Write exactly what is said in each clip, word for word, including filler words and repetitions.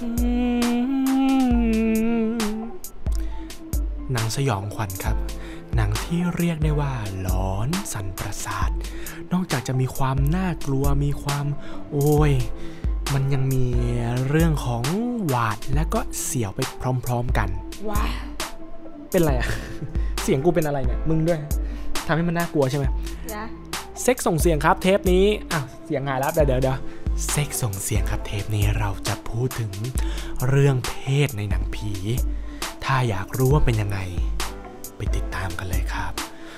หนังสยองขวัญครับหนังที่เรียกได้ว่าหลอนสั่นประสาทนอกจากจะมีความน่ากลัวมีความโอ้ยมันยังมีเรื่องของหวาดและก็เสียวไปพร้อมๆกันว้าเป็นไรอะเสียงกูเป็นอะไรเนี่ยมึงด้วยทำให้มันน่ากลัวใช่ไหมเซ็กส่งเสียงครับเทปนี้อ่ะเสียงหายแล้วเดี๋ยวเดี๋ยวเดี๋ยวเซ็กส่งเสียงครับเทปนี้เราจะพูดถึงเรื่องเพศในหนังผีถ้าอยากรู้ว่าเป็นยังไงไปติดตามกันเลยครับ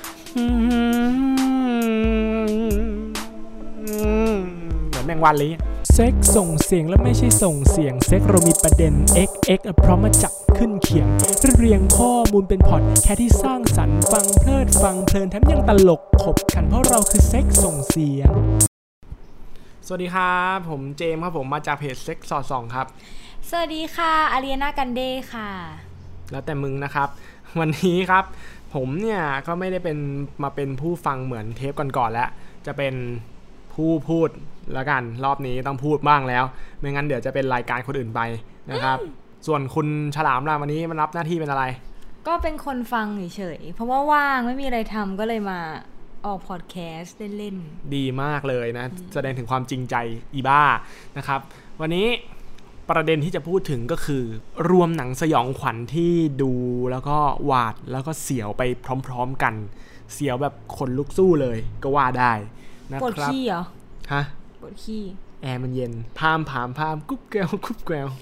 เหมือนแมงวันเลยเซ็กส่งเสียงแล้วไม่ใช่ส่งเสียงเซ็กเรามีประเด็น เอ็กซ์ เอ็กซ์ เพราะมาจับขึ้นเขียงเรียงข้อมูลเป็นพอดแค่ที่สร้างสรรค์ฟังเพลิดฟังเพลินแถมยังตลกขบกันเพราะเราคือเซ็กส่งเสียงสวัสดีครับผมเจมส์ครับผมมาจากเพจเซ็กสอดส่องครับสวัสดีค่ะอารีนากันเดย์ค่ะแล้วแต่มึงนะครับวันนี้ครับผมเนี่ยก็ไม่ได้เป็นมาเป็นผู้ฟังเหมือนเทปก่อนๆแล้วจะเป็นผู้พูดแล้วกันรอบนี้ต้องพูดบ้างแล้วไม่งั้นเดี๋ยวจะเป็นรายการคนอื่นไปนะครับส่วนคุณฉลามล่ะวันนี้มันรับหน้าที่เป็นอะไรก็เป็นคนฟังเฉยๆเพราะว่าว่างไม่มีอะไรทำก็เลยมาออกพอดแคสต์เล่นๆดีมากเลยนะแสดงถึงความจริงใจอีบ้านะครับวันนี้ประเด็นที่จะพูดถึงก็คือรวมหนังสยองขวัญที่ดูแล้วก็หวาดแล้วก็เสียวไปพร้อมๆกันเสียวแบบขนลุกสู้เลยก็ว่าได้นะครับปวดขี้เหรอฮะปวดขี้แอร์มันเย็นพามผามพามกุ๊บแกวกุ๊บแกว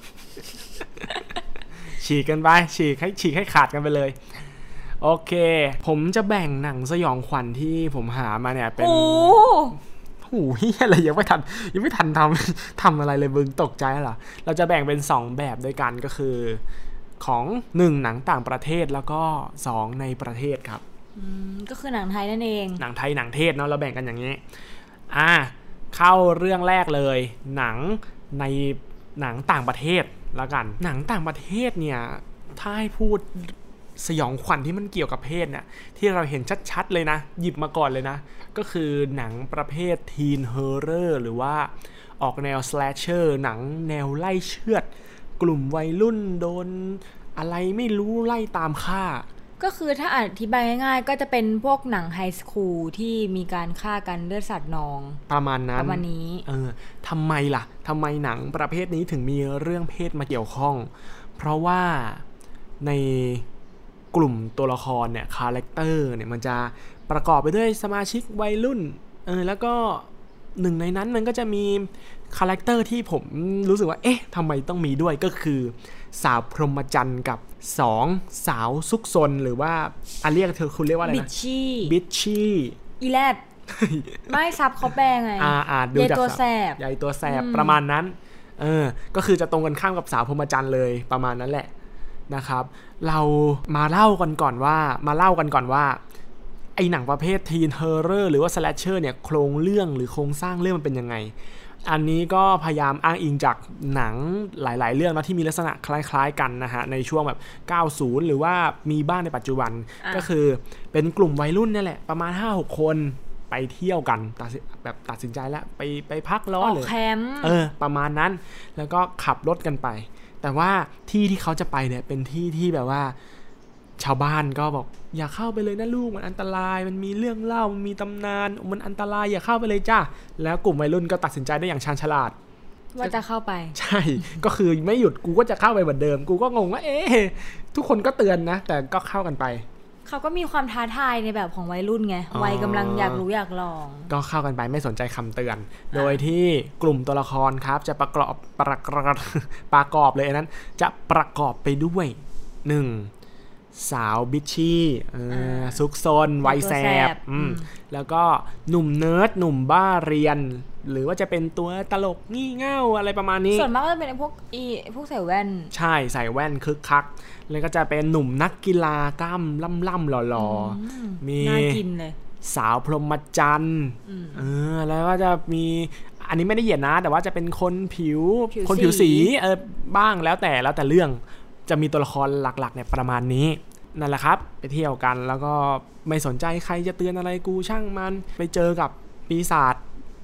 ฉีกกันไปฉีกให้ฉีกให้ขาดกันไปเลยโอเคผมจะแบ่งหนังสยองขวัญที่ผมหามาเนี่ยเป็นโอ้โหอะไรยังไม่ทันยังไม่ทันทำทำอะไรเลยมึงตกใจเหรอเราจะแบ่งเป็นสองแบบด้วยกันก็คือของหนึ่งหนังต่างประเทศแล้วก็สองในประเทศครับอืมก็คือหนังไทยนั่นเองหนังไทยหนังเทศเนาะเราแบ่งกันอย่างนี้อ่าเข้าเรื่องแรกเลยหนังในหนังต่างประเทศแล้วกันหนังต่างประเทศเนี่ยถ้าให้พูดสยองขวัญที่มันเกี่ยวกับเพศเนี่ยที่เราเห็นชัดๆเลยนะหยิบมาก่อนเลยนะก็คือหนังประเภททีนฮอร์เรอร์หรือว่าออกแนวสแลชเชอร์หนังแนวไล่เชือดกลุ่มวัยรุ่นโดนอะไรไม่รู้ไล่ตามฆ่าก็คือถ้าอธิบายง่ายๆก็จะเป็นพวกหนังไฮสคูลที่มีการฆ่ากันเลือดสาดนองประมาณนั้นประมาณนี้เออทำไมล่ะทำไมหนังประเภทนี้ถึงมีเรื่องเพศมาเกี่ยวข้องเพราะว่าในกลุ่มตัวละครเนี่ยคาแรคเตอร์เนี่ยมันจะประกอบไปด้วยสมาชิกวัยรุ่นเออแล้วก็หนึ่งในนั้นมันก็จะมีคาแรคเตอร์ที่ผมรู้สึกว่าเอ๊ะทำไมต้องมีด้วยก็คือสาวพรหมจรรย์กับสองสาวซุกซนหรือว่าอ่ะเรียกเธอคุณเรียกว่าอะไรนะบิชชี่บิชชี่อีแลดไม่ซับเขาแปลไงอ่าอ่าดูจากตัวแสบใหญ่ตัวแสบประมาณนั้นเออก็คือจะตรงกันข้ามกับสาวพรหมจรรย์เลยประมาณนั้นแหละนะครับเรามาเล่ากันก่อนว่ามาเล่ากันก่อนว่าไอหนังประเภททีนฮอร์เรอร์หรือว่าสแลชเชอร์เนี่ยโครงเรื่องหรือโครงสร้างเรื่องมันเป็นยังไงอันนี้ก็พยายามอ้างอิงจากหนังหลายๆเรื่องนะที่มีลักษณะคล้ายๆกันนะฮะในช่วงแบบเก้าสิบหรือว่ามีบ้างในปัจจุบันก็คือเป็นกลุ่มวัยรุ่นนี่แหละประมาณ ห้าหก คนไปเที่ยวกันตัดแบบตัดสินใจแล้วไปไปพักร้อนเลยแคมป์เออประมาณนั้นแล้วก็ขับรถกันไปแต่ว่าที่ที่เขาจะไปเนี่ยเป็นที่ที่แบบว่าชาวบ้านก็บอกอย่าเข้าไปเลยนะลูกมันอันตรายมันมีเรื่องเล่ามันมีตำนานมันอันตรายอย่าเข้าไปเลยจ้าแล้วกลุ่มวัยรุ่นก็ตัดสินใจได้อย่างชาญฉลาดว่าจะเข้าไปใช่ก็คือไม่หยุดกูก็จะเข้าไปเหมือนเดิมกูก็งงว่าเอ๊ะทุกคนก็เตือนนะแต่ก็เข้ากันไปเขาก็มีความท้าทายในแบบของวัยรุ่นไงวัยกำลังอยากรู้อยากลองก็เข้ากันไปไม่สนใจคำเตือนโดยที่กลุ่มตัวละครครับจะประกอบประกอบประกอบเลยนั้นจะประกอบไปด้วยหนึ่งสาวบิชชี่ซุกซนวัยแสบแล้วก็หนุ่มเนิร์ดหนุ่มบ้าเรียนหรือว่าจะเป็นตัวตลกงี่เง่าอะไรประมาณนี้ส่วนมากก็จะเป็นพวกอีพวกใส่แว่นใช่ใส่แว่นคึกคักแล้วก็จะเป็นหนุ่มนักกีฬากล้ามล่ำๆหล่อๆมีน่ากินเลยสาวพรหมจรรย์เออแล้วก็จะมีอันนี้ไม่ได้เหยียดนะแต่ว่าจะเป็นคนผิวคนผิวสีเออบ้างแล้วแต่แล้วแต่เรื่องจะมีตัวละครหลักๆเนี่ยประมาณนี้นั่นแหละครับไปเที่ยวกันแล้วก็ไม่สนใจใครจะเตือนอะไรกูช่างมันไปเจอกับปีศาจ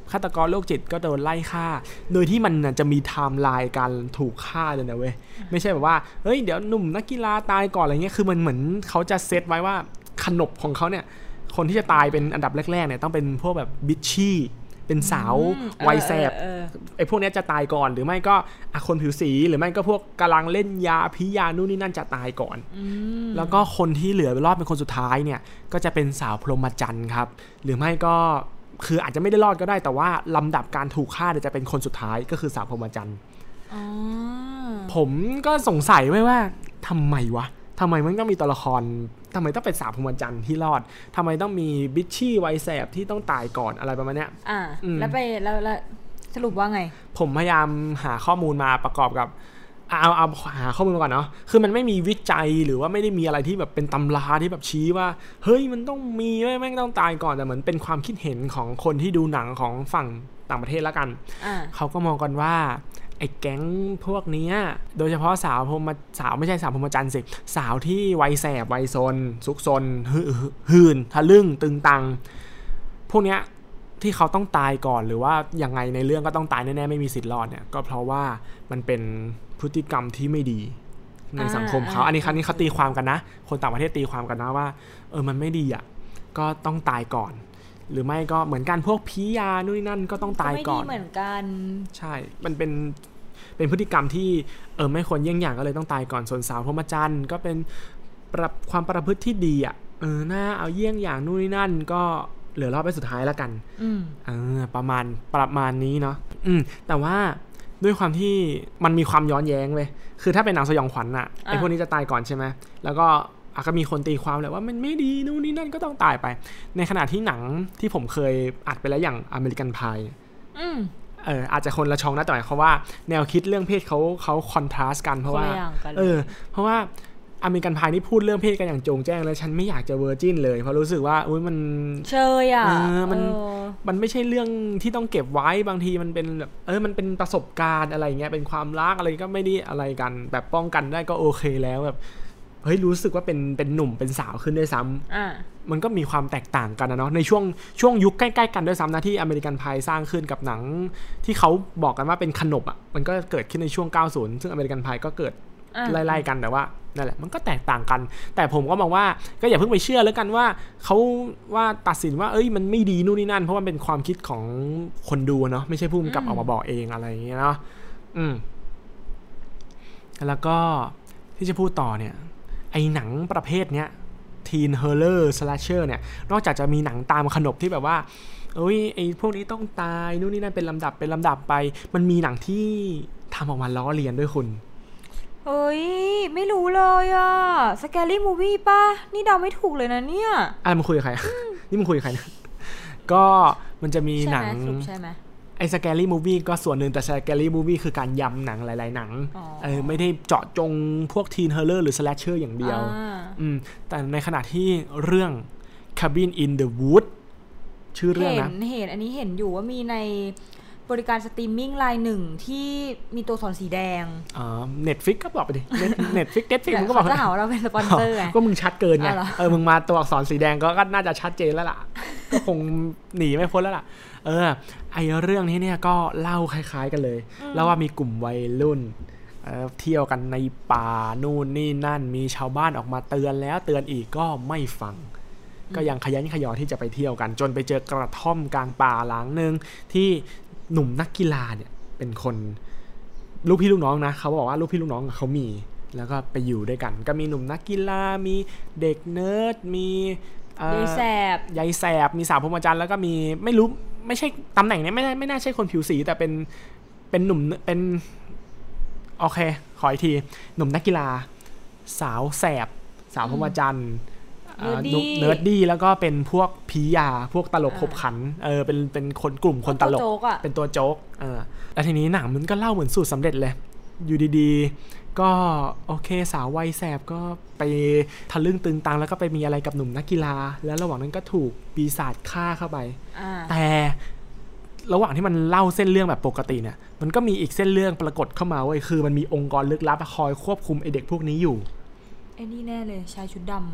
ฆาตกรโรคจิตก็โดนไล่ฆ่าโดยที่มันจะมีไทม์ไลน์การถูกฆ่าเลยนะเว้ยไม่ใช่แบบว่าเฮ้ยเดี๋ยวหนุ่มนักกีฬาตายก่อนอะไรเงี้ยคือมันเหมือนเขาจะเซตไว้ว่าขนบของเขาเนี่ยคนที่จะตายเป็นอันดับแรกๆเนี่ยต้องเป็นพวกแบบบิชชี่เป็นสาววัยแสบไอ้พวกนี้จะตายก่อนหรือไม่ก็คนผิวสีหรือไม่ก็พวกกำลังเล่นยาพิยานู่นนี่นั่นจะตายก่อนแล้วก็คนที่เหลือรอดเป็นคนสุดท้ายเนี่ยก็จะเป็นสาวพรหมจรรย์ครับหรือไม่ก็คืออาจจะไม่ได้รอดก็ได้แต่ว่าลำดับการถูกฆ่าจะเป็นคนสุดท้ายก็คือสาวพรหมจรรย์ผมก็สงสัยไว้ว่าทำไมวะทำไมมันต้องมีตัวละครทำไมต้องเป็นสาวพรหมจรรย์ที่รอดทำไมต้องมีบิชชี่วัยแสบที่ต้องตายก่อนอะไรประมาณเนี้ยอ่าแล้วไปแล้วแล้วสรุปว่าไงผมพยายามหาข้อมูลมาประกอบกับเอาเอาหาข้อมูลมาก่อนเนาะคือมันไม่มีวิจัยหรือว่าไม่ได้มีอะไรที่แบบเป็นตำราที่แบบชี้ว่าเฮ้ยมันต้องมีแม่งต้องตายก่อนแต่เหมือนเป็นความคิดเห็นของคนที่ดูหนังของฝั่งต่างประเทศแล้วกันเขาก็มองกันว่าไอ้แก๊งพวกนี้โดยเฉพาะสาวพรหมสาวไม่ใช่สาวพรหมจรรย์สิสาวที่วัยแสบวัยซนซุกซนหื่นทะลึ่งตึงตังพวกเนี้ยที่เขาต้องตายก่อนหรือว่ายังไงในเรื่องก็ต้องตายแน่ๆไม่มีสิทธิ์รอดเนี่ยก็เพราะว่ามันเป็นพฤติกรรมที่ไม่ดีในสังคมเขาอันนี้ครั้งนี้เขาตีความกันนะคนต่างประเทศตีความกันนะว่าเออมันไม่ดีอ่ะก็ต้องตายก่อนหรือไม่ก็เหมือนกันพวกพิยานู่นนั่นก็ต้องตายก่อนไม่ดีเหมือนกันใช่มันเป็นเป็นพฤติกรรมที่เออไม่ควรเยี่ยงอย่างก็เลยต้องตายก่อนส่วนสาวพรหมจรรย์ก็เป็นความประพฤติที่ดีอ่ะเออน่าเอาเยี่ยงอย่างนู่นนี่นั่นก็เหลือรอบไปสุดท้ายแล้วกันเออประมาณประมาณนี้เนาะอืมแต่ว่าด้วยความที่มันมีความย้อนแย้งเลยคือถ้าเป็นหนังสยองขวัญอ่ะไอ้พวกนี้จะตายก่อนใช่ไหมแล้วก็อาจจะมีคนตีความแหละว่ามันไม่ดีนู่นนี่นั่นก็ต้องตายไปในขณะที่หนังที่ผมเคยอัดไปแล้วอย่างอเมริกันพายเอออาจจะคนละช่องนะแต่หมายความว่าแนวคิดเรื่องเพศเขาเขาคอนทราสต์กันเพราะว่าเออเพราะว่าอเมริกันพายนี่พูดเรื่องเพศกันอย่างโจงแจ้งเลยฉันไม่อยากจะเวอร์จินเลยเพราะรู้สึกว่าอุ้ยมันเชยอ่ะเออมันมันไม่ใช่เรื่องที่ต้องเก็บไว้บางทีมันเป็นแบบเออมันเป็นประสบการณ์อะไรเงี้ยเป็นความรักอะไรก็ไม่ได้อะไรกันแบบป้องกันได้ก็โอเคแล้วแบบเฮ้ยรู้สึกว่าเป็นเป็นหนุ่มเป็นสาวขึ้นด้วยซ้ำอ่ามันก็มีความแตกต่างกันนะเนาะในช่วงช่วงยุคใกล้ๆกันด้วยซ้ำนะที่อเมริกันพายสร้างขึ้นกับหนังที่เขาบอกกันว่าเป็นขนบอ่ะมันก็เกิดขึ้นในช่วงเก้าสิบซึ่งอเมริกันพายก็เกิดไล่ๆกันแต่ว่านั่นแหละมันก็แตกต่างกันแต่ผมก็มองว่าก็อย่าเพิ่งไปเชื่อแล้วกันว่าเขาว่าตัดสินว่าเอ้ยมันไม่ดีนู่นนี่นั่นเพราะมันเป็นความคิดของคนดูเนาะไม่ใช่ผู้กำกับออกมาบอกเองอะไรอย่างเงี้ยเนาะอืมแล้วก็ที่จะพูดต่อเนี่ยไอ้หนังประเภทเนี้ยทีนเฮอร์เรอร์สแลชเชอร์เนี่ยนอกจากจะมีหนังตามขนบที่แบบว่าเอ้ยไอ้พวกนี้ต้องตายนู่นนี่นั่นเป็นลำดับเป็นลำดับไปมันมีหนังที่ทำออกมาล้อเลียนด้วยคุณเฮ้ยไม่รู้เลยอ่ะสแกรี่มูวี่ป่ะนี่เดาไม่ถูกเลยนะเนี่ยอะไรมึงคุยกับใคร นี่มึงคุยกับใครนะก็มันจะมีหนังใช่ไหมไอ้สแกรี่มูวี่ก็ส่วนหนึ่งแต่สแกรี่มูวี่คือการยำหนังหลายๆหนังเออไม่ได้เจาะจงพวกทีนเฮอร์เรอร์หรือสแลชเชอร์อย่างเดียวอืมแต่ในขณะที่เรื่อง Cabin in the Woods ชื่อเรื่องนะเห็นเห็นอันนี้เห็นอยู่ว่ามีในบริการสตรีมมิ่งรายหนึ่งที่มีตัวสอนสีแดงอ๋อ Netflix ก็บอกไปดิ Netflix Netflix มึงก็บอกจะหาว่าเราเป็นสปอนเซอร์ไงก็มึงชัดเกินไงเออมึงมาตัวอักษรสีแดงก็น่าจะชัดเจนแล้วล่ะก็คงหนีไม่พ้นแล้วล่ะเออไอเรื่องนี้เนี่ยก็เล่าคล้ายๆกันเลยแล้วว่ามีกลุ่มวัยรุ่นเอ่อเที่ยวกันในป่านู่นนี่นั่นมีชาวบ้านออกมาเตือนแล้วเตือนอีกก็ไม่ฟังก็ยังขยันขยอที่จะไปเที่ยวกันจนไปเจอกระท่อมกลางป่าหลังนึงที่หนุ่มนักกีฬาเนี่ยเป็นคนลูกพี่ลูกน้องนะเขาบอกว่าลูกพี่ลูกน้องเขามีแล้วก็ไปอยู่ด้วยกันก็มีหนุ่มนักกีฬามีเด็กเนิร์ดมียายแสบยายแสบมีสาวพรหมจรรย์แล้วก็มีไม่รู้ไม่ใช่ตำแหน่งนี้ไม่ได้ไม่น่าใช่คนผิวสีแต่เป็นเป็นหนุ่มเป็นโอเคขออีกทีหนุ่มนักกีฬาสาวแสบสาวพรหมจรรย์เนิร์ดดี้แล้วก็เป็นพวกผียาพวกตลกขบขันเออเป็นเป็นคนกลุ่มคนตลกเป็นตัวโจ๊กเออแล้วทีนี้หนังมันก็เล่าเหมือนสูตรสำเร็จเลยอยู่ดีๆก็โอเคสาววัยแสบก็ไปทะลึ่งตึงตังแล้วก็ไปมีอะไรกับหนุ่มนักกีฬาแล้วระหว่างนั้นก็ถูกปีศาจฆ่าเข้าไปแต่ระหว่างที่มันเล่าเส้นเรื่องแบบปกติเนี่ยมันก็มีอีกเส้นเรื่องปรากฏเข้ามาเว้ยคือมันมีองค์กรลึกลับคอยควบคุมไอเด็กพวกนี้อยู่ไอ้นี่แน่เลยชายชุดดำอ่ะ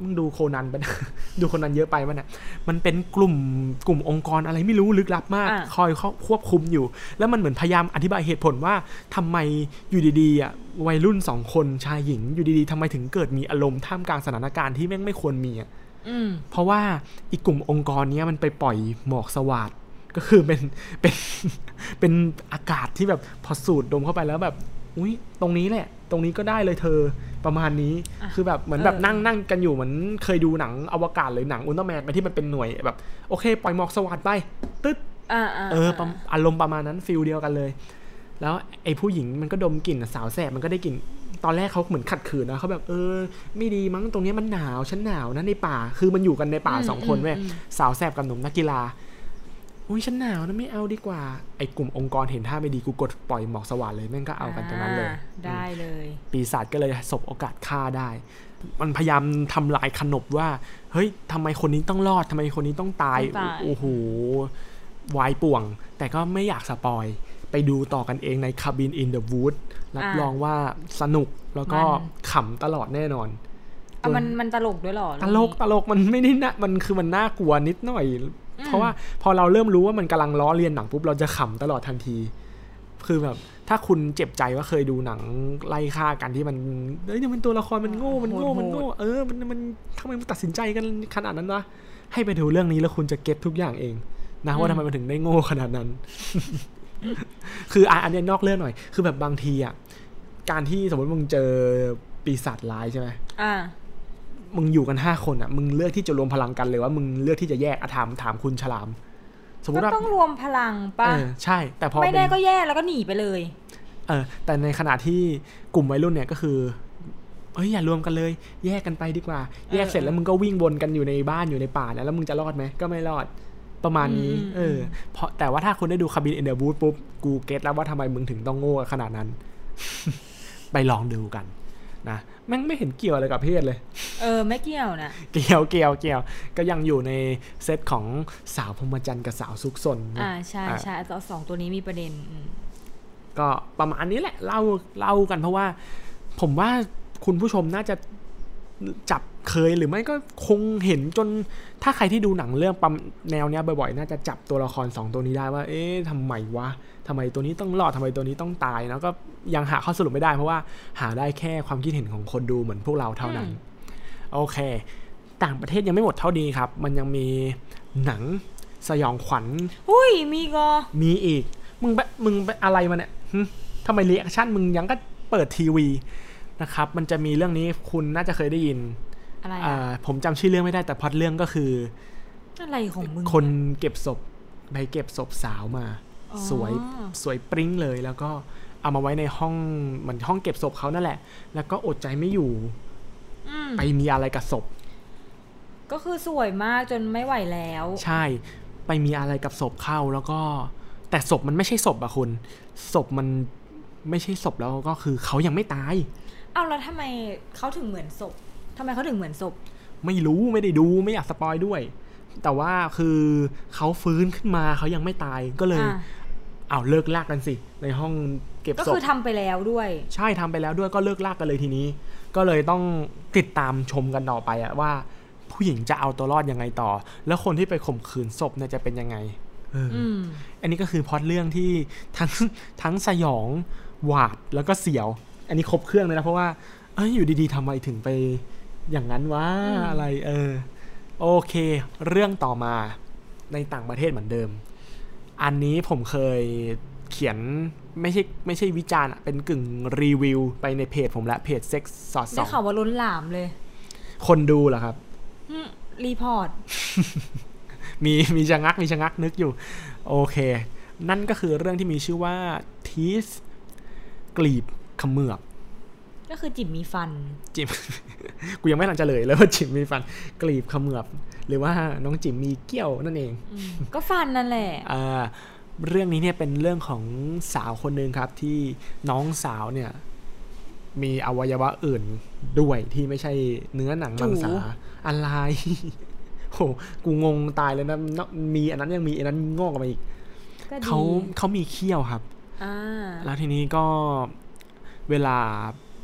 มึงดูโคนันไป ดูโคนันเยอะไปมันเนี่ยมันเป็นกลุ่มกลุ่มองค์กรอะไรไม่รู้ลึกลับมากคอยควบคุมอยู่แล้วมันเหมือนพยายามอธิบายเหตุผลว่าทำไมอยู่ดีๆอ่ะวัยรุ่นสองคนชายหญิงอยู่ดีๆทำไมถึงเกิดมีอารมณ์ท่ามกลางสถานการณ์ที่แม่งไม่ควรมีอ่ะเพราะว่าอีกกลุ่มองค์กรนี้มันไปปล่อยหมอกสวาทก็คือเป็นเป็นเป็นอากาศที่แบบพอสูดดมเข้าไปแล้วแบบอุ้ยตรงนี้แหละตรงนี้ก็ได้เลยเธอประมาณนี้คือแบบเหมือนแบบนั่งนั่งกันอยู่เหมือนเคยดูหนังอวกาศหรือหนังอุลตร้าแมนไปที่มันเป็นหน่วยแบบโอเคปล่อยหมอกสวาทไปตึ๊ดเอออารมณ์ประมาณนั้นฟีลเดียวกันเลยแล้วไอ้ผู้หญิงมันก็ดมกลิ่นสาวแสบมันก็ได้กลิ่นตอนแรกเขาเหมือนขัดขืนนะเขาแบบเออไม่ดีมั้งตรงนี้มันหนาวฉันหนาวนะในป่าคือมันอยู่กันในป่าสองคนเว้ยสาวแสบกับหนุ่มนักกีฬาอุ้ยฉันหนาวนะไม่เอาดีกว่าไอ้กลุ่มองค์กรเห็นท่าไม่ดีกูกดปล่อยหมอกสวาทเลยแม่งก็เอากันตรงนั้นเลยได้เลยปีศาจก็เลยสบโอกาสฆ่าได้มันพยายามทำลายขนบว่าเฮ้ยทำไมคนนี้ต้องรอดทำไมคนนี้ต้องตายโอ้โหวายป่วงแต่ก็ไม่อยากสปอยไปดูต่อกันเองใน Cabin in the Woods รับรองว่าสนุกแล้วก็ขำตลอดแน่นอนมันมันตลกด้วยหรอตลกตลกมันไม่ได้นะมันคือมันน่ากลัวนิดหน่อยเพราะว่าพอเราเริ่มรู้ว่ามันกำลังล้อเลียนหนังปุ๊บเราจะขำตลอดทันทีคือแบบถ้าคุณเจ็บใจว่าเคยดูหนังไล่ฆ่ากันที่มันเอ้ยมันตัวละครมันโง่มันโง่มันโง่เออมันมันทำไมมันตัดสินใจกันขนาดนั้นวะให้ไปดูเรื่องนี้แล้วคุณจะเก็ตทุกอย่างเองนะว่าทำไมมันถึงได้โง่ขนาดนั้น คืออันนี้นอกเรื่องหน่อยคือแบบบางทีอ่ะการที่สมมติมึงเจอปีศาจร้ายใช่ไหมอ่ามึงอยู่กันห้าคนอ่ะมึงเลือกที่จะรวมพลังกันเลยว่ามึงเลือกที่จะแยกอะถามถามคุณฉลามสมมติว่าต้องรวมพลังป่ะเออใช่แต่พอไม่ได้ก็แยกแล้วก็หนีไปเลยเออแต่ในขณะที่กลุ่มวัยรุ่นเนี่ยก็คือเอ้ยอย่ารวมกันเลยแยกกันไปดีกว่าแยกเสร็จแล้วมึงก็วิ่งวนกันอยู่ในบ้านอยู่ในป่าแล้วมึงจะรอดไหมก็ไม่รอดประมาณนี้เออเพราะแต่ว่าถ้าคุณได้ดู Cabin in the Woods ปุ๊บกูเก็ตแล้วว่าทำไมมึงถึงต้องโง่ขนาดนั้น ไปลองดูกันนะแม่งไม่เห็นเกี่ยวอะไรกับเพศเลยเออไม่เกี่ยวนะเกี่ยวเกี่ยวเกี่ยวก็ยังอยู่ในเซตของสาวพรหมจรรย์กับสาวซุกซนอ่าใช่ใช่ตัวสองตัวนี้มีประเด็นก็ประมาณนี้แหละเล่าเล่ากันเพราะว่าผมว่าคุณผู้ชมน่าจะจับเคยหรือไม่ก็คงเห็นจนถ้าใครที่ดูหนังเรื่องปั๊มแนวเนี้ยบ่อยๆน่าจะจับตัวละครสองตัวนี้ได้ว่าเอ๊ะทำไมวะทำไมตัวนี้ต้องรอดทำไมตัวนี้ต้องตายแล้วก็ยังหาข้อสรุปไม่ได้เพราะว่าหาได้แค่ความคิดเห็นของคนดูเหมือนพวกเราเท่านั้นโอเคต่างประเทศยังไม่หมดเท่านี้ครับมันยังมีหนังสยองขวัญหุ้ยมีก็มีอีกมึงมึงอะไรมาเนี่ยทำไมรีแอคชั่นมึงยังก็เปิดทีวีนะครับมันจะมีเรื่องนี้คุณน่าจะเคยได้ยินอะไรอ่ะผมจำชื่อเรื่องไม่ได้แต่พล็อตเรื่องก็คืออะไรของมึงคนเก็บศพไปเก็บศพสาวมาสวยสวยปริ้งเลยแล้วก็เอามาไว้ในห้องเหมือนห้องเก็บศพเขานั่นแหละแล้วก็อดใจไม่อยู่ไปมีอะไรกับศพก็คือสวยมากจนไม่ไหวแล้วใช่ไปมีอะไรกับศพเข้าแล้วก็แต่ศพมันไม่ใช่ศพอะคุณศพมันไม่ใช่ศพแล้วก็คือเขายังไม่ตายเอาแล้วทำไมเขาถึงเหมือนศพทำไมเขาถึงเหมือนศพไม่รู้ไม่ได้ดูไม่อยากสปอยด้วยแต่ว่าคือเขาฟื้นขึ้นมาเขายังไม่ตายก็เลยเอาเลิกลากกันสิในห้องเก็บศพก็คือทำไปแล้วด้วยใช่ทำไปแล้วด้วยก็เลิกลากกันเลยทีนี้ก็เลยต้องติดตามชมกันต่อไปอะว่าผู้หญิงจะเอาตัวรอดยังไงต่อแล้วคนที่ไปข่มขืนศพเนี่ยจะเป็นยังไงเอออันนี้ก็คือพล็อตเรื่องที่ทั้งทั้งสยองหวาดแล้วก็เสียวอันนี้ครบเครื่องเลยนะเพราะว่าเอ้ยอยู่ดีๆทำไมถึงไปอย่างนั้นวะ อ, อะไรเออโอเคเรื่องต่อมาในต่างประเทศเหมือนเดิมอันนี้ผมเคยเขียนไม่ใช่ไม่ใช่วิจารณ์เป็นกึ่งรีวิวไปในเพจผมและเพจเซ็กซ์สอดส่องได้ข่าวว่าล้นหลามเลยคนดูเหรอครับรีพอร์ตมีมีชะงักมีชะงักนึกอยู่โอเคนั่นก็คือเรื่องที่มีชื่อว่าทีสกลีบเขมือบก็คือจิ๋มมีฟันจิ๋มกูยังไม่ทันจะเลยแล้วว่าจิ๋มมีฟันกลีบเขมือบหรือว่าน้องจิ๋มมีเกี้ยวนั่นเองก็ฟันนั่นแหละอ่าเรื่องนี้เนี่ยเป็นเรื่องของสาวคนนึงครับที่น้องสาวเนี่ยมีอวัยวะอื่นด้วยที่ไม่ใช่เนื้อหนังมังสาอะไรโหกูงงตายเลยนะมีอันนั้นยังมีอันนั้นงอกออกมาอีกเขาเขามีเขี้ยวครับแล้วทีนี้ก็เวลา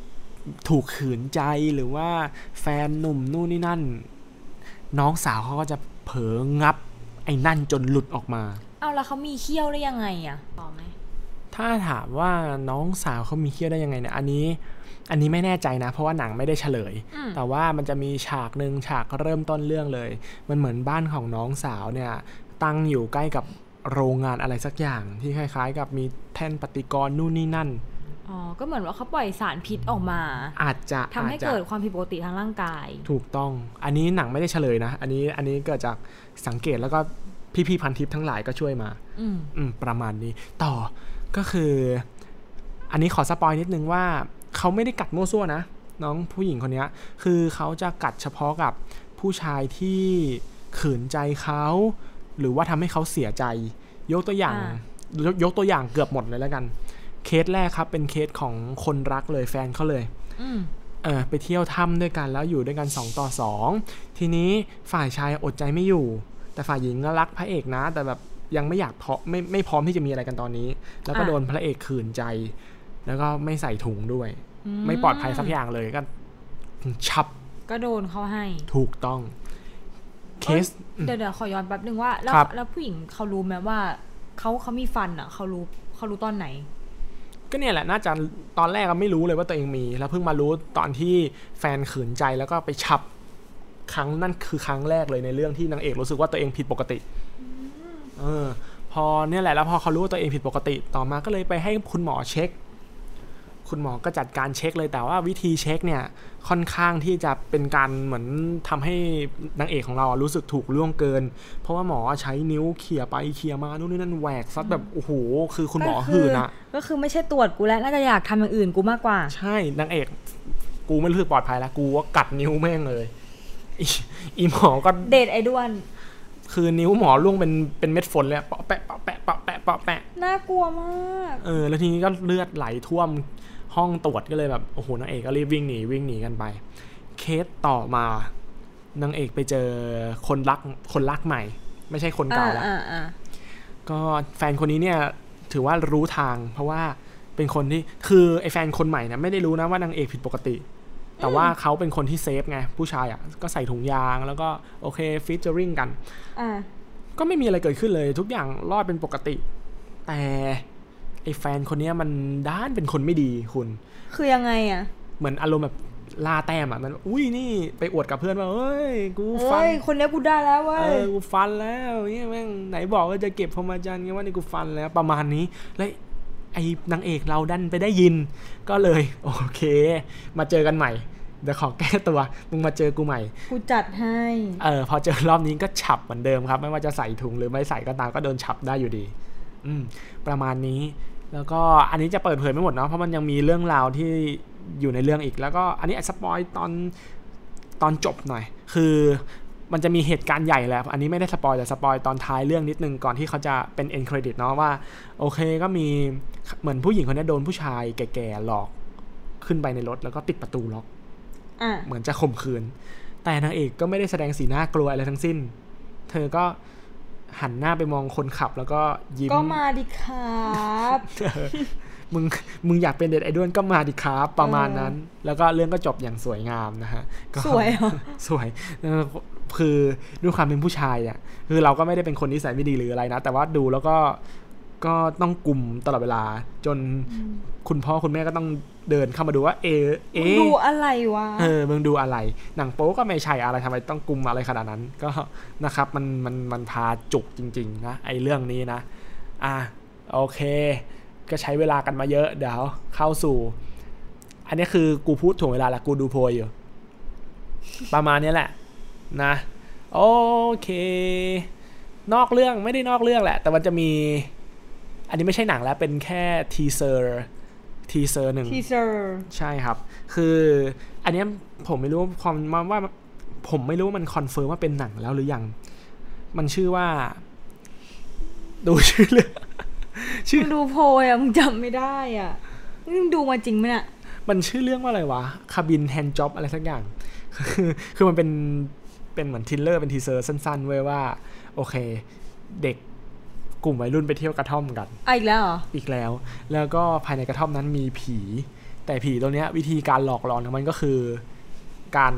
ถูกขืนใจหรือว่าแฟนหนุ่มนู่นนี่นั่นน้องสาวเขาก็จะเผลองับไอ้นั่นจนหลุดออกมาเอาแล้วเขามีเขี้ยวได้ยังไงอ่ะตอบไหมถ้าถามว่าน้องสาวเขามีเขี้ยวได้ยังไงเนี่ยอันนี้อันนี้ไม่แน่ใจนะเพราะว่าหนังไม่ได้เฉลยแต่ว่ามันจะมีฉากนึงฉากเริ่มต้นเรื่องเลยมันเหมือนบ้านของน้องสาวเนี่ยตั้งอยู่ใกล้กับโรงงานอะไรสักอย่างที่คล้ายๆกับมีแท่นปฏิกรณ์นู่นนี่นั่นอ๋อก็เหมือนว่าเขาปล่อยสารพิษออกมาอาจจะทำให้เกิดความผิดปกติทางร่างกายถูกต้องอันนี้หนังไม่ได้เฉลยนะอันนี้อันนี้เกิดจากสังเกตแล้วก็พี่ๆพันทิปทั้งหลายก็ช่วยมาอืมอืมประมาณนี้ต่อก็คืออันนี้ขอสปอยนิดนึงว่าเขาไม่ได้กัดมั่วซั่วนะน้องผู้หญิงคนนี้คือเขาจะกัดเฉพาะกับผู้ชายที่ขืนใจเขาหรือว่าทำให้เขาเสียใจยกตัวอย่างยกยกตัวอย่างเกือบหมดเลยแล้วกันเคสแรกครับเป็นเคสของคนรักเลยแฟนเขาเลยเออไปเที่ยวถ้ำด้วยกันแล้วอยู่ด้วยกันสองต่อสองทีนี้ฝ่ายชายอดใจไม่อยู่แต่ฝ่ายหญิงก็รักพระเอกนะแต่แบบยังไม่อยากพอไม่ไม่พร้อมที่จะมีอะไรกันตอนนี้แล้วก็โดนพระเอกขืนใจแล้วก็ไม่ใส่ถุงด้วยไม่ปลอดภัยสักอย่างเลยก็ชับก็โดนเขาให้ถูกต้องเคสเดี๋ยวเดี๋ยวขอย้อนแป๊บนึงว่าแล้วแล้วผู้หญิงเขารู้ไหมว่าเขาเขามีฟันอ่ะเขารู้เขารู้ตอนไหนก็เนี่ยแหละน่าจะตอนแรกก็ไม่รู้เลยว่าตัวเองมีแล้วเพิ่งมารู้ตอนที่แฟนขืนใจแล้วก็ไปฉับครั้งนั่นคือครั้งแรกเลยในเรื่องที่นางเอกรู้สึกว่าตัวเองผิดปกติเออพอเนี่ยแหละแล้วพอเขารู้ว่าตัวเองผิดปกติต่อมาก็เลยไปให้คุณหมอเช็คคุณหมอก็จัดการเช็คเลยแต่ว่าวิธีเช็คเนี่ยค่อนข้างที่จะเป็นการเหมือนทำให้นางเอกของเรารู้สึกถูกล่วงเกินเพราะว่าหมอใช้นิ้วเขี่ยไปเขี่ยมานู่นนี่นั่นแหวกซัดแบบโอ้โหคือคุณหมอหื่นอะก็คือไม่ใช่ตรวจกูแล้วน่าจะอยากทำอย่างอื่นกูมากกว่าใช่นางเอกกูไม่รู้สึกปลอดภัยแล้วกูว่ากัดนิ้วแม่งเลยอีหมอก็เดทไอ้ด้วนคือนิ้วหมอล่วงเป็นเป็นเม็ดฝนเลยเปาะแปะเปาะแปะเปาะแปะเปาะแปะน่ากลัวมากเออแล้วทีนี้ก็เลือดไหลท่วมห้องตรวจก็เลยแบบโอ้โหนางเอกก็รีบวิ่งหนีวิ่งหนีกันไปเคสต่อมานางเอกไปเจอคนรักคนรักใหม่ไม่ใช่คนเก่าแล้วก็แฟนคนนี้เนี่ยถือว่ารู้ทางเพราะว่าเป็นคนที่คือไอ้แฟนคนใหม่เนี่ยไม่ได้รู้นะว่านางเอกผิดปกติแต่ว่าเขาเป็นคนที่เซฟไงผู้ชายอ่ะก็ใส่ถุงยางแล้วก็โอเคฟีเจอริ่งกันก็ไม่มีอะไรเกิดขึ้นเลยทุกอย่างรอดเป็นปกติแต่ไอ้แฟนคนนี้มันด้านเป็นคนไม่ดีคุณคือยังไงอ่ะเหมือนอารมณ์แบบล่าแต้มอ่ะมันอุ้ยนี่ไปอวดกับเพื่อนว่าเอ้ยกูฟันคนนี้กูได้แล้วเว้ยเออกูฟันแล้วนี่แม่งไหนบอกว่าจะเก็บพรหมจรรย์ไงว่านี่กูฟันแล้วประมาณนี้แล้วไอ้นางเอกเราดันไปได้ยินก็เลยโอเคมาเจอกันใหม่เดี๋ยวขอแก้ตัวมึงมาเจอกูใหม่กูจัดให้เออพอเจอรอบนี้ก็ฉับเหมือนเดิมครับไม่ว่าจะใส่ถุงหรือไม่ใส่ก็ตามก็โดนฉับได้อยู่ดีอืมประมาณนี้แล้วก็อันนี้จะเปิดเผยไม่หมดเนาะเพราะมันยังมีเรื่องราวที่อยู่ในเรื่องอีกแล้วก็อันนี้สปอยตอนตอนจบหน่อยคือมันจะมีเหตุการณ์ใหญ่แล้วอันนี้ไม่ได้สปอยแต่สปอยตอนท้ายเรื่องนิดนึงก่อนที่เขาจะเป็นเอ็นเครดิตเนาะว่าโอเคก็มีเหมือนผู้หญิงคนนี้โดนผู้ชายแก่ๆหลอกขึ้นไปในรถแล้วก็ปิดประตูล็อกเหมือนจะข่มขืนแต่นางเอกก็ไม่ได้แสดงสีหน้ากลัวอะไรทั้งสิ้นเธอก็หันหน้าไปมองคนขับแล้วก็ยิ้มก็มาดิครับมึงมึงอยากเป็นเด็ดไอดอลก็มาดิครับประมาณนั้นแล้วก็เรื่องก็จบอย่างสวยงามนะฮะสวยเหรอสวยคือด้วยความเป็นผู้ชายอ่ะคือเราก็ไม่ได้เป็นคนนิสัยไม่ดีหรืออะไรนะแต่ว่าดูแล้วก็ก็ต้องกุมตลอดเวลาจนคุณพ่อคุณแม่ก็ต้องเดินเข้ามาดูว่าเอเอดูอะไรวะเออมึงดูอะไรหนังโป๊ก็ไม่ใช่อะไรทำไมต้องกุมอะไรขนาดนั้นก็นะครับมันมันมันพาจุกจริงๆนะไอเรื่องนี้นะอ่ะโอเคก็ใช้เวลากันมาเยอะเดี๋ยวเข้าสู่อันนี้คือกูพูดถ่วงเวลาแหละกูดูโพยอยู่ประมาณนี้แหละนะโอเคนอกเรื่องไม่ได้นอกเรื่องแหละแต่มันจะมีอันนี้ไม่ใช่หนังแล้วเป็นแค่ทีเซอร์ทีเซอร์หนึ่งทีเซอร์ใช่ครับคืออันนี้ผมไม่รู้ความว่าผมไม่รู้ว่ามันคอนเฟิร์มว่าเป็นหนังแล้วหรือยังมันชื่อว่าดูชื่อเรื่องชื่อดูโพยอ่ะมึงจำไม่ได้อ่ะมึงดูมาจริงไหมเนี่ยมันชื่อเรื่องว่าอะไรวะคาบินแฮนด์จ็อบอะไรสักอย่างคือคือมันเป็นเป็นเหมือนทิลเลอร์เป็นทีเซอร์สั้นๆเว้ยว่าโอเคเด็กกลุ่มวัยรุ่นไปเที่ยวกระท่อมกันอีกแล้วเหรออีกแล้วแล้วก็ภายในกระท่อมนั้นมีผีแต่ผีตัวเนี้ยวิธีการหลอกหลอนของมันก็คือการ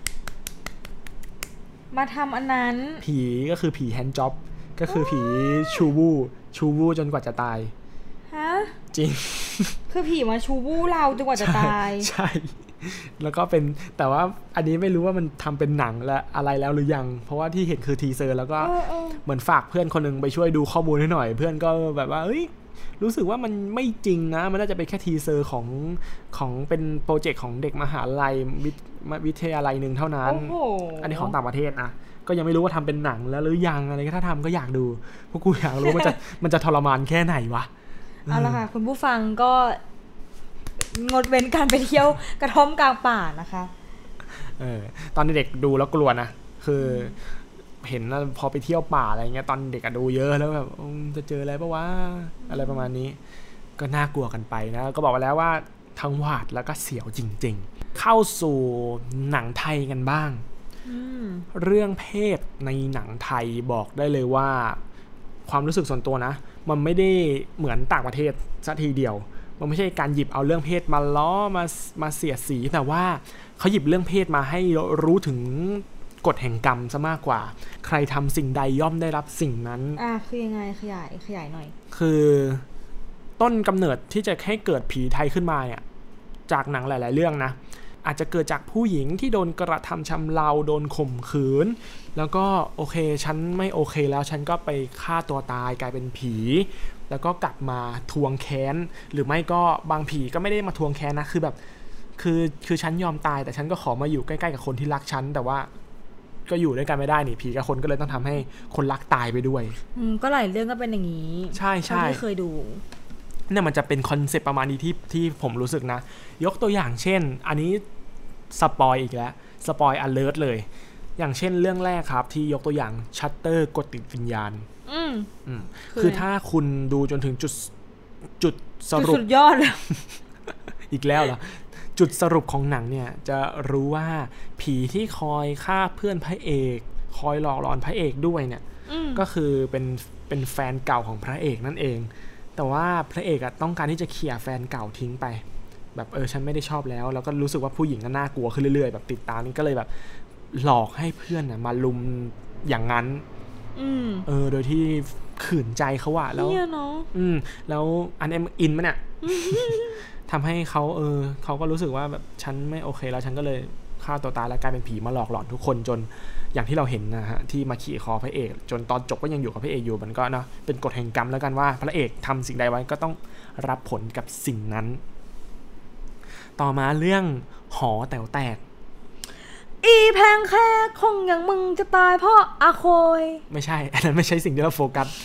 มาทำอันนั้นผีก็คือผีแฮนด์จ็อบก็คือผีชูวูชูวูจนกว่าจะตายฮะจริงคือผีมาชูวูเราจนกว่าจะตายใช่แล้วก็เป็นแต่ว่าอันนี้ไม่รู้ว่ามันทำเป็นหนังและอะไรแล้วหรือยังเพราะว่าที่เห็นคือทีเซอร์แล้วก็เหมือนฝากเพื่อนคนนึงไปช่วยดูข้อมูลให้หน่อยเพื่อนก็แบบว่าเอ้ยรู้สึกว่ามันไม่จริงนะมันน่าจะเป็นแค่ทีเซอร์ของของเป็นโปรเจกต์ของเด็กมหาลัยวิทยาลัยนึงเท่านั้น อันนี้ของต่างประเทศนะก็ยังไม่รู้ว่าทำเป็นหนังแล้วหรือยังอะไรก็ถ้าทำก็อยากดูเพราะกูอยากรู้มันจะมันจะทรมานแค่ไหนวะเอาละค่ะคุณผู้ฟังก็งดเว้นการไปเที่ยวกระท่อมกลางป่านะคะเออตอนเด็กดูแล้วกลัวนะคือเห็นพอไปเที่ยวป่าอะไรเงี้ยตอนเด็กอะดูเยอะแล้วแบบจะเจออะไรปะวะอะไรประมาณนี้ก็น่ากลัวกันไปนะก็บอกไปแล้วว่าทั้งหวาดแล้วก็เสียวจริงๆเข้าสู่หนังไทยกันบ้างเรื่องเพศในหนังไทยบอกได้เลยว่าความรู้สึกส่วนตัวนะมันไม่ได้เหมือนต่างประเทศซะทีเดียวมันไม่ใช่การหยิบเอาเรื่องเพศมาล้อมามาเสียดสีแต่ว่าเขาหยิบเรื่องเพศมาให้รู้ถึงกฎแห่งกรรมซะมากกว่าใครทำสิ่งใดย่อมได้รับสิ่งนั้นอ่าคือยังไงขยายขยายหน่อยคือต้นกำเนิดที่จะให้เกิดผีไทยขึ้นมาเนี่ยจากหนังหลายๆเรื่องนะอาจจะเกิดจากผู้หญิงที่โดนกระทำชำเราโดนข่มขืนแล้วก็โอเคฉันไม่โอเคแล้วฉันก็ไปฆ่าตัวตายกลายเป็นผีแล้วก็กลับมาทวงแค้นหรือไม่ก็บางผีก็ไม่ได้มาทวงแค้นนะคือแบบคือคือฉันยอมตายแต่ฉันก็ขอมาอยู่ใกล้ๆกับคนที่รักฉันแต่ว่าก็อยู่ด้วยกันไม่ได้นี่ผีกับคนก็เลยต้องทำให้คนรักตายไปด้วยอืมก็หลายเรื่องก็เป็นอย่างนี้ใช่ใช่ที่เคยดูเนี่ยมันจะเป็นคอนเซ็ปต์ประมาณนี้ที่ที่ผมรู้สึกนะยกตัวอย่างเช่นอันนี้สปอยอีกแล้วสปอยอเลิร์ทเลยอย่างเช่นเรื่องแรกครับที่ยกตัวอย่างชัตเตอร์กดติดวิญญาณอืมอืมคือถ้าคุณดูจนถึงจุดจุดสรุปสุดยอดเลยอีกแล้วเหรอจุดสรุปของหนังเนี่ยจะรู้ว่าผีที่คอยฆ่าเพื่อนพระเอกคอยหลอกหลอนพระเอกด้วยเนี่ยก็คือเป็นเป็นแฟนเก่าของพระเอกนั่นเองแต่ว่าพระเอกอะต้องการที่จะเคลียร์แฟนเก่าทิ้งไปแบบเออฉันไม่ได้ชอบแล้วแล้วก็รู้สึกว่าผู้หญิงก็น่ากลัวขึ้นเรื่อยๆแบบติดตามนี่ก็เลยแบบหลอกให้เพื่อนอะมาลุมอย่างนั้นเออโดยที่ขืนใจเขาอะแล้วอืมแล้วอันเอ็มอินมั้ยเนี่ยทำให้เขาเออเขาก็รู้สึกว่าแบบฉันไม่โอเคแล้วฉันก็เลยฆ่าตัวตายแล้วกลายเป็นผีมาหลอกหลอนทุกคนจนอย่างที่เราเห็นนะฮะที่มาขี่คอพระเอกจนตอนจบก็ยังอยู่กับพระเอกอยู่มันก็เนาะเป็นกฎแห่งกรรมแล้วกันว่าพระเอกทำสิ่งใดไว้ก็ต้องรับผลกับสิ่งนั้นต่อมาเรื่องหอแต๋วแตกอีแพงแค่คงอย่างมึงจะตายเพราะอาโคยไม่ใช่อันนั้นไม่ใช่สิ่งที่เราโฟกัส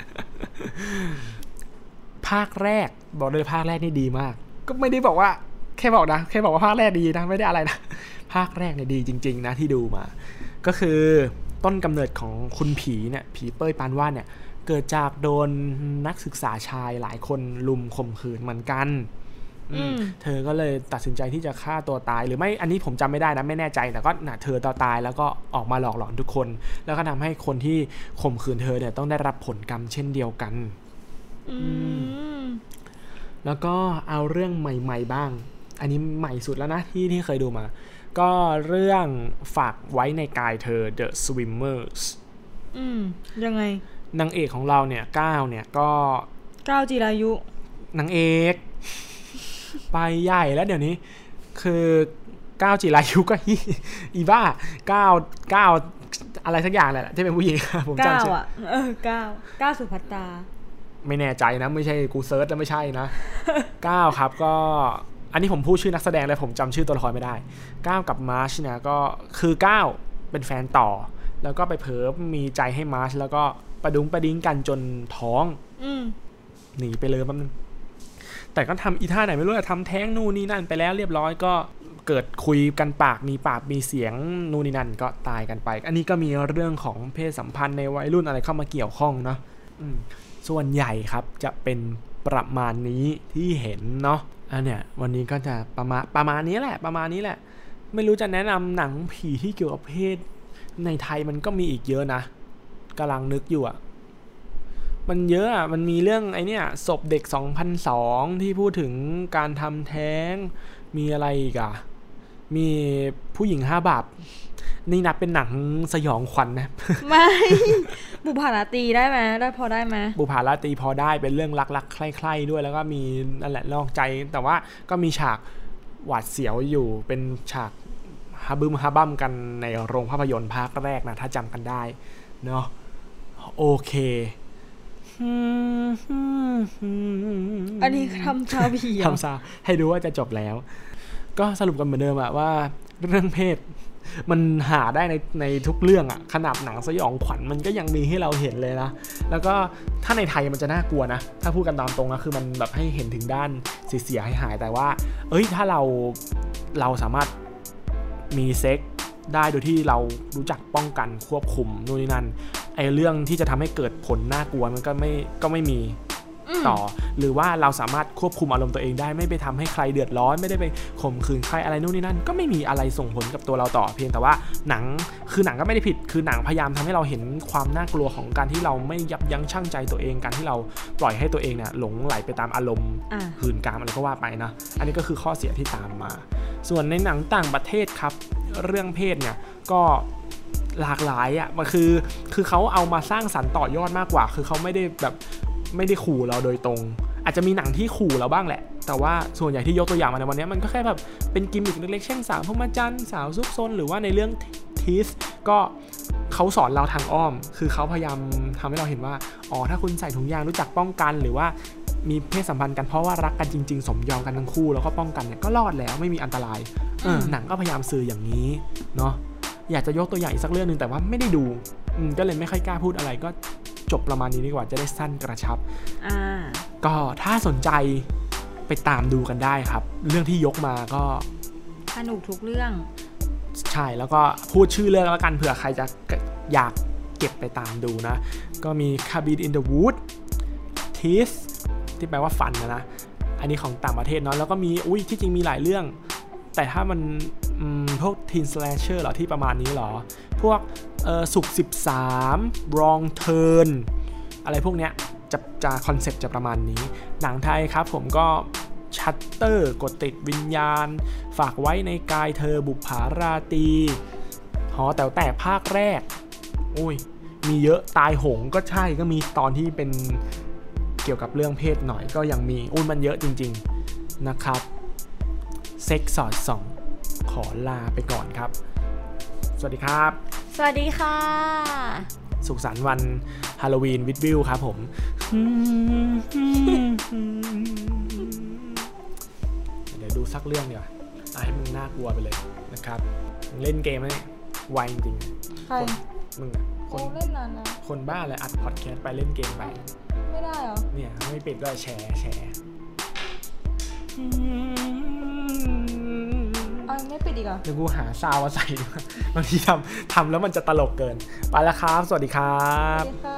ภาคแรกบอกเลยภาคแรกนี่ดีมากก็ไม่ได้บอกว่าแค่บอกนะแค่บอกว่าภาคแรกดีนะไม่ได้อะไรนะภาคแรกเนี่ยดีจริงๆนะที่ดูมาก็คือต้นกำเนิดของคุณผีเนี่ยผีเป้ยปานวาดเนี่ยเกิดจากโดนนักศึกษาชายหลายคนลุมข่มขืนเหมือนกันเธอก็เลยตัดสินใจที่จะฆ่าตัวตายหรือไม่อันนี้ผมจำไม่ได้นะไม่แน่ใจแต่ก็น่ะเธอตัวตายแล้วก็ออกมาหลอกหลอนทุกคนแล้วก็ทำให้คนที่ข่มขืนเธอเนี่ยต้องได้รับผลกรรมเช่นเดียวกันแล้วก็เอาเรื่องใหม่ๆบ้างอันนี้ใหม่สุดแล้วนะที่ที่เคยดูมาก็เรื่องฝากไว้ในกายเธอ The Swimmers อืมยังไงนางเอกของเราเนี่ยก้าวเนี่ยก็ก้าวจิรายุนางเอกไปใหญ่แล้วเดี๋ยวนี้คือก้าวจิรายุก็อีบ้าก้าวก้าวอะไรสักอย่างแหละที่เป็นผู้หญิงผมจำชื่อก้าวอ่ะเออก้าวก้าวสุภัตตาไม่แน่ใจนะไม่ใช่กูเซิร์ชแล้วไม่ใช่นะก้าวครับก็อันนี้ผมพูดชื่อนักแสดงแล้วผมจำชื่อตัวละครไม่ได้ก้าวกับมาร์ชเนี่ยก็คือก้าวเป็นแฟนต่อแล้วก็ไปเผลอมีใจให้มาร์ชแล้วก็ประดุ้งประดิ้งกันจนท้องหนีไปเลยแป๊บนึงแต่ก็ทำอีท่าไหนไม่รู้อะทำแท้งนู่นนี่นั่นไปแล้วเรียบร้อยก็เกิดคุยกันปากมีปากมีเสียงนู่นนี่นั่นก็ตายกันไปอันนี้ก็มีเรื่องของเพศสัมพันธ์ในวัยรุ่นอะไรเข้ามาเกี่ยวข้องเนาะส่วนใหญ่ครับจะเป็นประมาณนี้ที่เห็นเนาะอันเนี้ยวันนี้ก็จะประมาณประมาณนี้แหละประมาณนี้แหละไม่รู้จะแนะนำหนังผีที่เกี่ยวกับเพศในไทยมันก็มีอีกเยอะนะกำลังนึกอยู่อะมันเยอะอ่ะมันมีเรื่องไอ้เนี่ยศพเด็กสองพันสองที่พูดถึงการทำแท้งมีอะไรอีกอ่ะมีผู้หญิงห้าบาปนี่นับเป็นหนังสยองขวัญ นะไม่บุพาราตรีได้ไหมได้พอได้ไหมบุพาราตรีพอได้เป็นเรื่องรักๆใคร่ๆด้วยแล้วก็มีนั่นแหละนอกใจแต่ว่าก็มีฉากหวาดเสียวอยู่เป็นฉากฮาบึมฮาบัมกันในโรงภาพยนตร์ภาคแรกนะถ้าจำกันได้เนาะโอเคอันนี้ทำซาบีทำซาให้ดูว่าจะจบแล้วก็สรุปกันเหมือนเดิมอะว่าเรื่องเพศมันหาได้ในในทุกเรื่องอะขนาดหนังสยองขวัญมันก็ยังมีให้เราเห็นเลยนะแล้วก็ถ้าในไทยมันจะน่ากลัวนะถ้าพูดกันตามตรงนะคือมันแบบให้เห็นถึงด้านเสียให้หายแต่ว่าเอ้ยถ้าเราเราสามารถมีเซ็กได้โดยที่เรารู้จักป้องกันควบคุมนู่นนี่นั่นไอ้เรื่องที่จะทำให้เกิดผลน่ากลัวมันก็ไม่ก็ไม่มีต่อหรือว่าเราสามารถควบคุมอารมณ์ตัวเองได้ไม่ไปทำให้ใครเดือดร้อนไม่ได้ไปข่มขืนใครอะไรนู่นนี่นั่นก็ไม่มีอะไรส่งผลกับตัวเราต่อเพียงแต่ว่าหนังคือหนังก็ไม่ได้ผิดคือหนังพยายามทำให้เราเห็นความน่ากลัวของการที่เราไม่ยับยั้งชั่งใจตัวเองการที่เราปล่อยให้ตัวเองเนี่ยหลงไหลไปตามอารมณ์หื่นกามอะไรก็ว่าไปนะอันนี้ก็คือข้อเสียที่ตามมาส่วนในหนังต่างประเทศครับเรื่องเพศเนี่ยก็หลากหลายอ่ะมันคือคือเขาเอามาสร้างสรรค์ต่อยอดมากกว่าคือเขาไม่ได้แบบไม่ได้ขู่เราโดยตรงอาจจะมีหนังที่ขู่เราบ้างแหละแต่ว่าส่วนใหญ่ที่ยกตัวอย่างมาในวันนี้มันก็แค่แบบเป็นกิมมิคเล็กๆเช่นสาวพรหมจรรย์สาวซุกซนหรือว่าในเรื่องทีสก็เขาสอนเราทางอ้อมคือเขาพยายามทำให้เราเห็นว่าอ๋อถ้าคุณใส่ถุงยางรู้จักป้องกันหรือว่ามีเพศสัมพันธ์กันเพราะว่ารักกันจริงๆสมยอมกันทั้งคู่แล้วก็ป้องกันเนี่ยก็รอดแล้วไม่มีอันตรายเออหนังก็พยายามสื่ออย่างนี้เนาะอยากจะยกตัวอย่างอีกสักเรื่องนึงแต่ว่าไม่ได้ดูก็เลยไม่ค่อยกล้าพูดอะไรก็จบประมาณนี้ดีกว่าจะได้สั้นกระชับอ่าก็ถ้าสนใจไปตามดูกันได้ครับเรื่องที่ยกมาก็สนุกทุกเรื่องใช่แล้วก็พูดชื่อเรื่องแล้วกันเผื่อใครจะอยากเก็บไปตามดูนะก็มี Cabin in the Woods Teeth ที่แปลว่าฟันนะนะอันนี้ของต่างประเทศเนาะแล้วก็มีอุ้ยที่จริงมีหลายเรื่องแต่ถ้ามันพวก Teen Slasher เหรอที่ประมาณนี้เหรอพวกเอ่อสุขสิบสาม Wrong Turn อะไรพวกเนี้ยจะจะคอนเซ็ปต์จะประมาณนี้หนังไทยครับผมก็ชัตเตอร์กดติดวิญญาณฝากไว้ในกายเธอบุปผาราตรีหอแต๋วแตกภาคแรกโอ้ยมีเยอะตายหงก็ใช่ก็มีตอนที่เป็นเกี่ยวกับเรื่องเพศหน่อยก็ยังมีอุ้ยมันเยอะจริงๆนะครับเซ็กสอดส่องขอลาไปก่อนครับสวัสดีครับสวัสดีค่ะสุขสันต์วันฮาโลวีนวิดวิวครับผมเดี๋ยวดูสักเรื่องเดี๋ยวให้มึงน่ากลัวไปเลยนะครับมึงเล่นเกมไหมไวจริงๆใครมึงคนเล่นนานนะคนบ้าเลยอัดพอดแคสต์ไปเล่นเกมไปไม่ได้เหรอเนี่ยไม่ปิดด้วยแชร์แชร์เอาไม่ปิดอีกเหรอเดี๋ยวกูหาซาวมาใส่บางทีทำทำแล้วมันจะตลกเกินไปแล้วครับสวัสดีครับ